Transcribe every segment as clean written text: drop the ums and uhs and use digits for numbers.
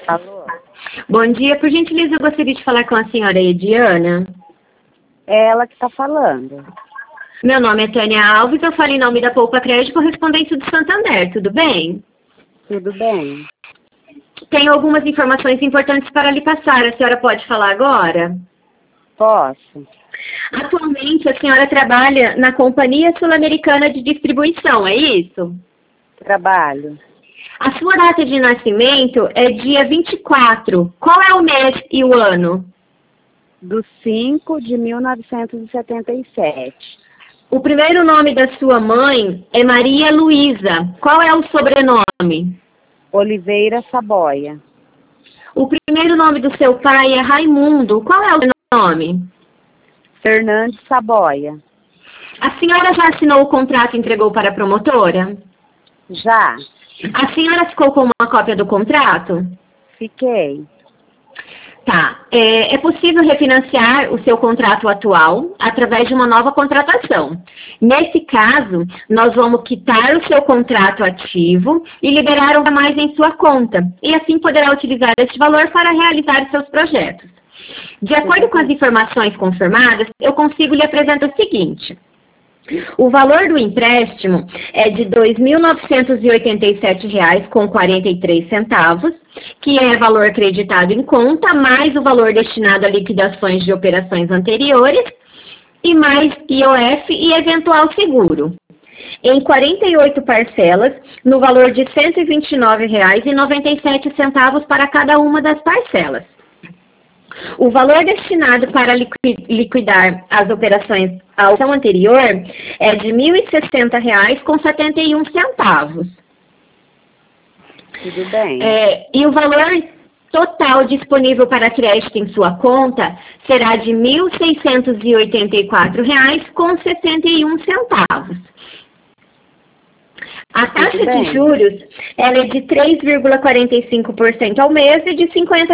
Alô? Bom dia, por gentileza, eu gostaria de falar com a senhora Ediana. É ela que está falando. Meu nome é Tânia Alves, eu falo em nome da Poupa Crédito Correspondente do Santander, tudo bem? Tudo bem? Tenho algumas informações importantes para lhe passar, a senhora pode falar agora? Posso? Atualmente, a senhora trabalha na Companhia Sul-Americana de Distribuição, é isso? Trabalho. A sua data de nascimento é dia 24. Qual é o mês e o ano? Do 5 de 1977. O primeiro nome da sua mãe é Maria Luísa. Qual é o sobrenome? Oliveira Saboia. O primeiro nome do seu pai é Raimundo. Qual é o nome? Fernandes Saboia. A senhora já assinou o contrato e entregou para a promotora? Já. A senhora ficou com uma cópia do contrato? Fiquei. Tá. É possível refinanciar o seu contrato atual através de uma nova contratação. Nesse caso, nós vamos quitar o seu contrato ativo e liberar um a mais em sua conta. E assim poderá utilizar esse valor para realizar seus projetos. De acordo com as informações confirmadas, eu consigo lhe apresentar o seguinte. O valor do empréstimo é de R$ 2.987,43, que é valor acreditado em conta, mais o valor destinado a liquidações de operações anteriores, e mais IOF e eventual seguro. Em 48 parcelas, no valor de R$ 129,97 para cada uma das parcelas. O valor destinado para liquidar as operações à opção anterior é de R$ 1.060,71. Tudo bem. E o valor total disponível para crédito em sua conta será de R$ 1.684,61. A taxa de juros ela é de 3,45% ao mês e de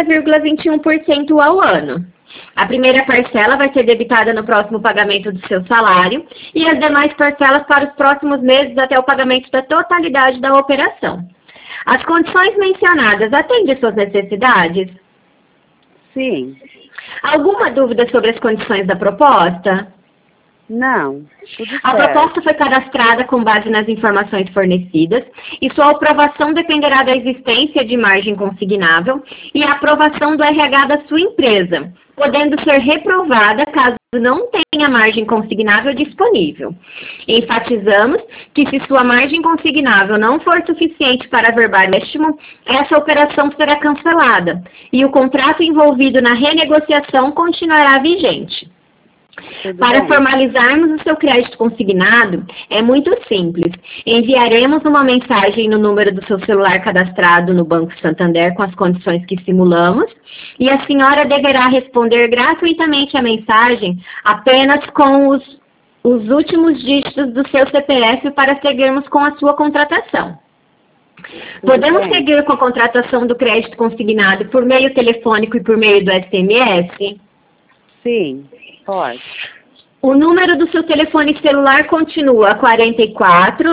50,21% ao ano. A primeira parcela vai ser debitada no próximo pagamento do seu salário e as demais parcelas para os próximos meses até o pagamento da totalidade da operação. As condições mencionadas atendem suas necessidades? Sim. Alguma dúvida sobre as condições da proposta? Não. Tudo certo. A proposta foi cadastrada com base nas informações fornecidas e sua aprovação dependerá da existência de margem consignável e a aprovação do RH da sua empresa, podendo ser reprovada caso não tenha margem consignável disponível. Enfatizamos que se sua margem consignável não for suficiente para averbar empréstimo, essa operação será cancelada e o contrato envolvido na renegociação continuará vigente. Para formalizarmos o seu crédito consignado, é muito simples. Enviaremos uma mensagem no número do seu celular cadastrado no Banco Santander com as condições que simulamos e a senhora deverá responder gratuitamente a mensagem apenas com os últimos dígitos do seu CPF para seguirmos com a sua contratação. Podemos seguir com a contratação do crédito consignado por meio telefônico e por meio do SMS? Sim. Pode. O número do seu telefone celular continua 44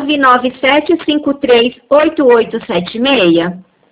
99753 8876?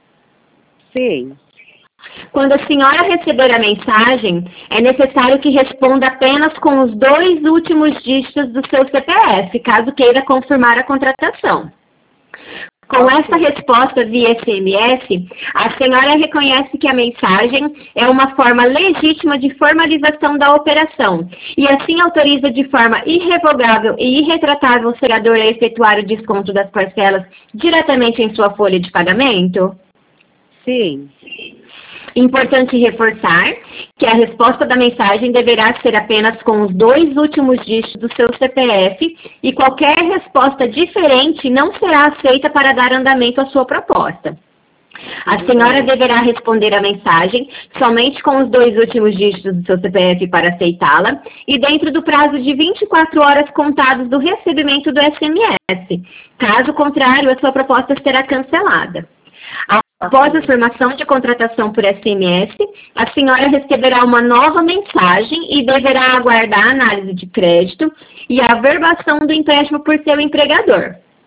Sim. Quando a senhora receber a mensagem, é necessário que responda apenas com os 2 últimos dígitos do seu CPF, caso queira confirmar a contratação. Com essa resposta via SMS, a senhora reconhece que a mensagem é uma forma legítima de formalização da operação e assim autoriza de forma irrevogável e irretratável o segador a efetuar o desconto das parcelas diretamente em sua folha de pagamento? Sim. Importante reforçar que a resposta da mensagem deverá ser apenas com os 2 últimos dígitos do seu CPF e qualquer resposta diferente não será aceita para dar andamento à sua proposta. A senhora deverá responder a mensagem somente com os 2 últimos dígitos do seu CPF para aceitá-la e dentro do prazo de 24 horas contados do recebimento do SMS. Caso contrário, a sua proposta será cancelada. Após a formação de contratação por SMS, a senhora receberá uma nova mensagem e deverá aguardar a análise de crédito e a averbação do empréstimo por seu empregador.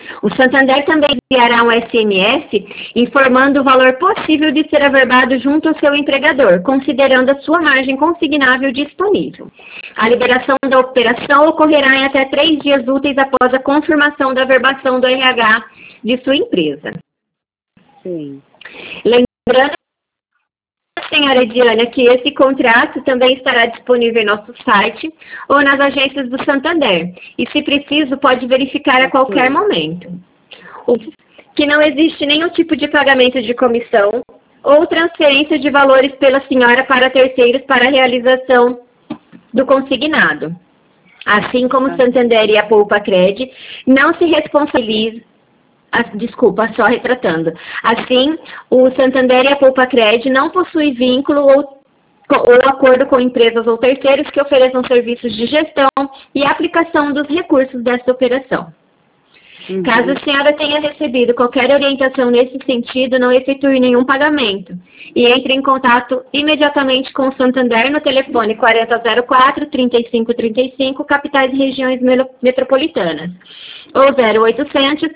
O Santander também enviará um SMS informando o valor possível de ser averbado junto ao seu empregador, considerando a sua margem consignável disponível. A liberação da operação ocorrerá em até 3 dias úteis após a confirmação da averbação do RH de sua empresa. Sim. Lembrando, senhora Diana, que esse contrato também estará disponível em nosso site ou nas agências do Santander. E, se preciso, pode verificar a qualquer momento. Que não existe nenhum tipo de pagamento de comissão ou transferência de valores pela senhora para terceiros para a realização do consignado. Assim como o Santander e a Poupa-Cred não se responsabilizam. Desculpa, só retratando. Assim, o Santander e a Poupa-Cred não possuem vínculo ou acordo com empresas ou terceiros que ofereçam serviços de gestão e aplicação dos recursos desta operação. Caso a senhora tenha recebido qualquer orientação nesse sentido, não efetue nenhum pagamento e entre em contato imediatamente com o Santander no telefone 4004-3535, capitais e regiões metropolitanas, ou 0800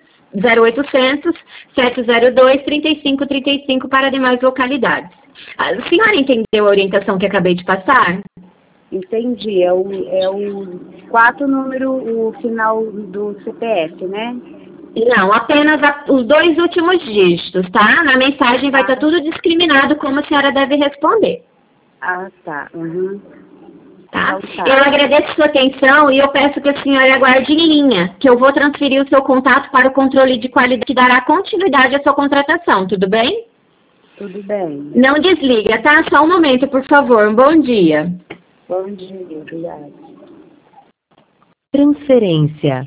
702 3535 para demais localidades. A senhora entendeu a orientação que acabei de passar? Entendi. É o 4 número, o final do CPF, né? Não, apenas os 2 últimos dígitos, tá? Na mensagem vai estar tudo discriminado como a senhora deve responder. Ah, tá. Tá? Então, tá. Eu agradeço sua atenção e eu peço que a senhora aguarde em linha, que eu vou transferir o seu contato para o controle de qualidade que dará continuidade à sua contratação, tudo bem? Tudo bem. Não desliga, tá? Só um momento, por favor. Um bom dia. Bom dia, obrigada. Transferência.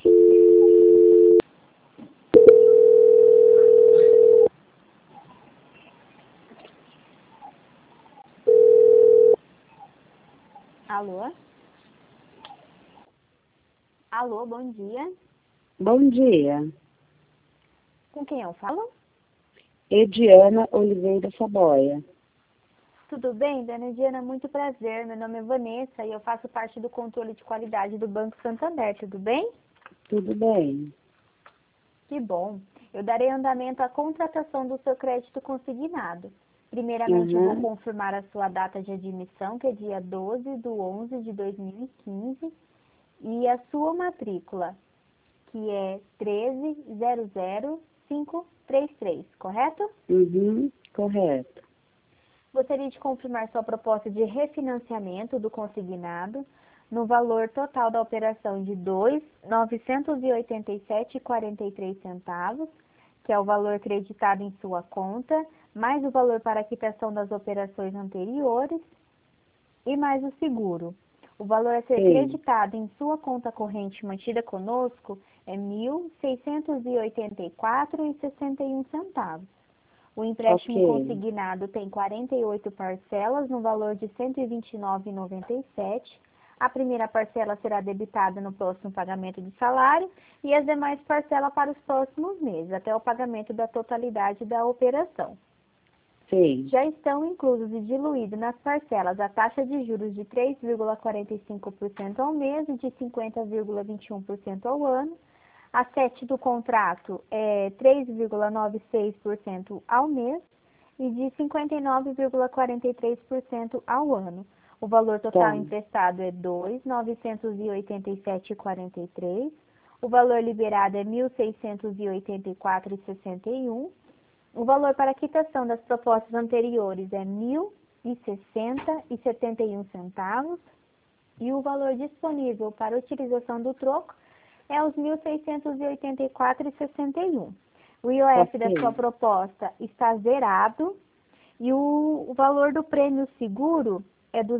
Alô? Alô, bom dia. Bom dia. Com quem eu falo? Ediana Oliveira Saboia. Tudo bem, dona Diana? Muito prazer. Meu nome é Vanessa e eu faço parte do controle de qualidade do Banco Santander. Tudo bem? Tudo bem. Que bom. Eu darei andamento à contratação do seu crédito consignado. Primeiramente, eu vou confirmar a sua data de admissão, que é dia 12/11/2015, e a sua matrícula, que é 1300533, correto? Correto. Gostaria de confirmar sua proposta de refinanciamento do consignado no valor total da operação de R$ 2.987,43, que é o valor creditado em sua conta, mais o valor para a quitação das operações anteriores e mais o seguro. O valor a ser creditado em sua conta corrente mantida conosco é R$ 1.684,61. O empréstimo consignado tem 48 parcelas no valor de R$ 129,97. A primeira parcela será debitada no próximo pagamento de salário e as demais parcelas para os próximos meses, até o pagamento da totalidade da operação. Já estão inclusos e diluídos nas parcelas a taxa de juros de 3,45% ao mês e de 50,21% ao ano. A sete do contrato é 3,96% ao mês e de 59,43% ao ano. O valor total emprestado é R$ 2.987,43. O valor liberado é R$ 1.684,61. O valor para a quitação das propostas anteriores é R$ 1.060,71. E o valor disponível para utilização do troco é os R$ 1.684,61. O IOF da sua proposta está zerado e o valor do prêmio seguro é R$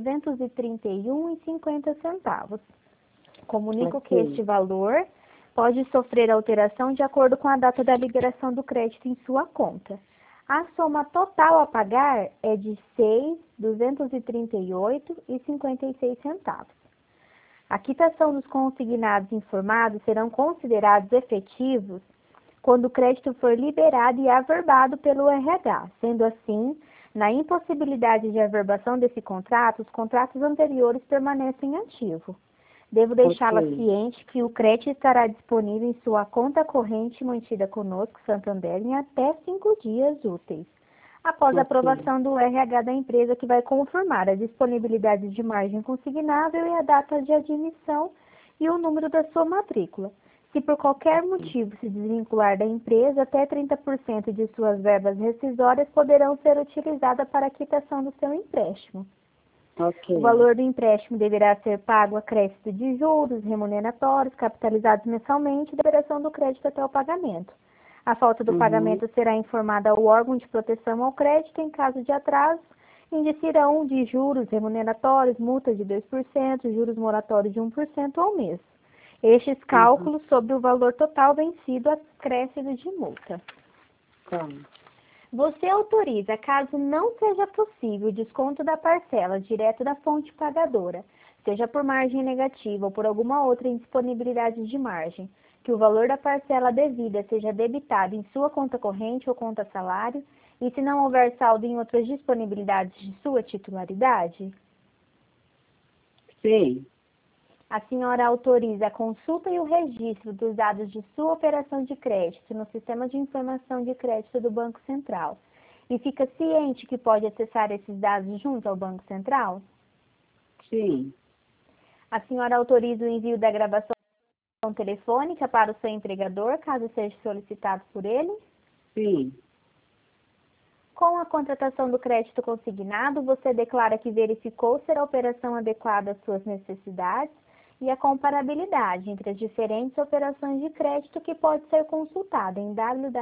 231,50. Comunico que este valor pode sofrer alteração de acordo com a data da liberação do crédito em sua conta. A soma total a pagar é de R$ 6.238,56. A quitação dos consignados informados serão considerados efetivos quando o crédito for liberado e averbado pelo RH. Sendo assim, na impossibilidade de averbação desse contrato, os contratos anteriores permanecem ativos. Devo deixá-la Ok. ciente que o crédito estará disponível em sua conta corrente mantida conosco, Santander, em até 5 dias úteis, após a Ok. aprovação do RH da empresa, que vai confirmar a disponibilidade de margem consignável e a data de admissão e o número da sua matrícula. Se por qualquer motivo se desvincular da empresa, até 30% de suas verbas rescisórias poderão ser utilizadas para a quitação do seu empréstimo. Ok. O valor do empréstimo deverá ser pago a crédito de juros, remuneratórios, capitalizados mensalmente, da operação do crédito até o pagamento. A falta do pagamento será informada ao órgão de proteção ao crédito em caso de atraso, indiciarão de juros remuneratórios, multa de 2%, juros moratórios de 1% ao mês. Estes cálculos sobre o valor total vencido acrescido de multa. Tá. Você autoriza, caso não seja possível, o desconto da parcela direto da fonte pagadora, seja por margem negativa ou por alguma outra indisponibilidade de margem, que o valor da parcela devida seja debitado em sua conta corrente ou conta salário, e se não houver saldo em outras disponibilidades de sua titularidade? Sim. A senhora autoriza a consulta e o registro dos dados de sua operação de crédito no Sistema de Informação de Crédito do Banco Central e fica ciente que pode acessar esses dados junto ao Banco Central? Sim. A senhora autoriza o envio da gravação telefônica para o seu empregador, caso seja solicitado por ele? Sim. Com a contratação do crédito consignado, você declara que verificou ser a operação adequada às suas necessidades e a comparabilidade entre as diferentes operações de crédito, que pode ser consultada em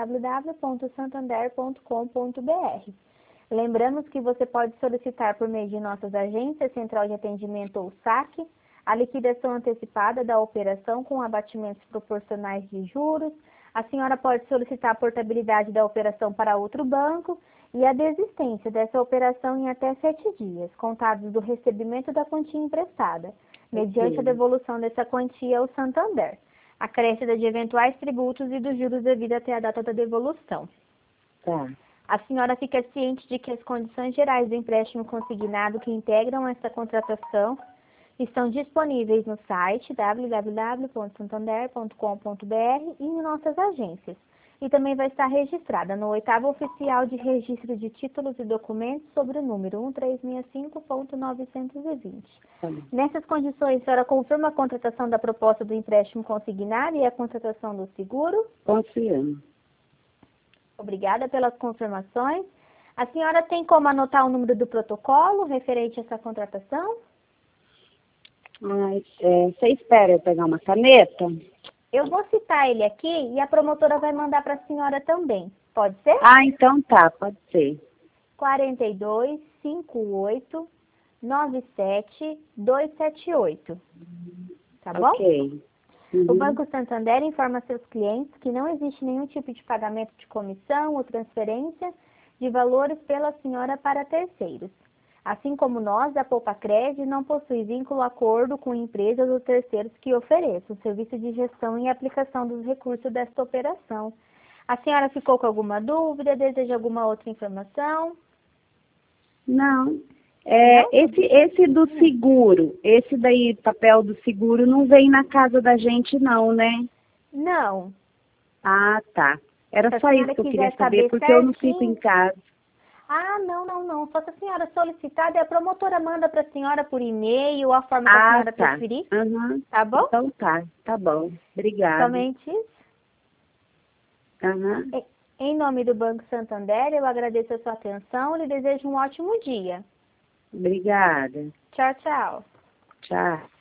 www.santander.com.br. Lembramos que você pode solicitar por meio de nossas agências, Central de Atendimento ou SAC, a liquidação antecipada da operação com abatimentos proporcionais de juros. A senhora pode solicitar a portabilidade da operação para outro banco e a desistência dessa operação em até 7 dias, contados do recebimento da quantia emprestada, mediante a devolução dessa quantia ao Santander, acrescida de eventuais tributos e dos juros devido até a data da devolução. Tá. A senhora fica ciente de que as condições gerais do empréstimo consignado que integram esta contratação estão disponíveis no site www.santander.com.br e em nossas agências. E também vai estar registrada no 8º Oficial de Registro de Títulos e Documentos sobre o número 1365.920. Nessas condições, a senhora confirma a contratação da proposta do empréstimo consignado e a contratação do seguro? Confirmo. Obrigada pelas confirmações. A senhora tem como anotar o número do protocolo referente a essa contratação? Mas, você espera eu pegar uma caneta? Eu vou citar ele aqui e a promotora vai mandar para a senhora também. Pode ser? Ah, então tá, pode ser. 42 58 97 278. Tá bom? Ok. O Banco Santander informa seus clientes que não existe nenhum tipo de pagamento de comissão ou transferência de valores pela senhora para terceiros. Assim como nós, da Poupacred, não possui vínculo acordo com empresas ou terceiros que ofereçam serviço de gestão e aplicação dos recursos desta operação. A senhora ficou com alguma dúvida? Deseja alguma outra informação? Não. Esse do seguro, esse daí, papel do seguro, não vem na casa da gente não, né? Não. Ah, tá. Era Se a só senhora isso que eu quiser queria saber, porque eu não fico em casa. Ah, não. Só se a senhora solicitar, a promotora manda para a senhora por e-mail, a forma que a senhora preferir. Uhum. Tá bom? Então tá bom. Obrigada. Somente isso. Uhum. Em nome do Banco Santander, eu agradeço a sua atenção e lhe desejo um ótimo dia. Obrigada. Tchau, tchau. Tchau.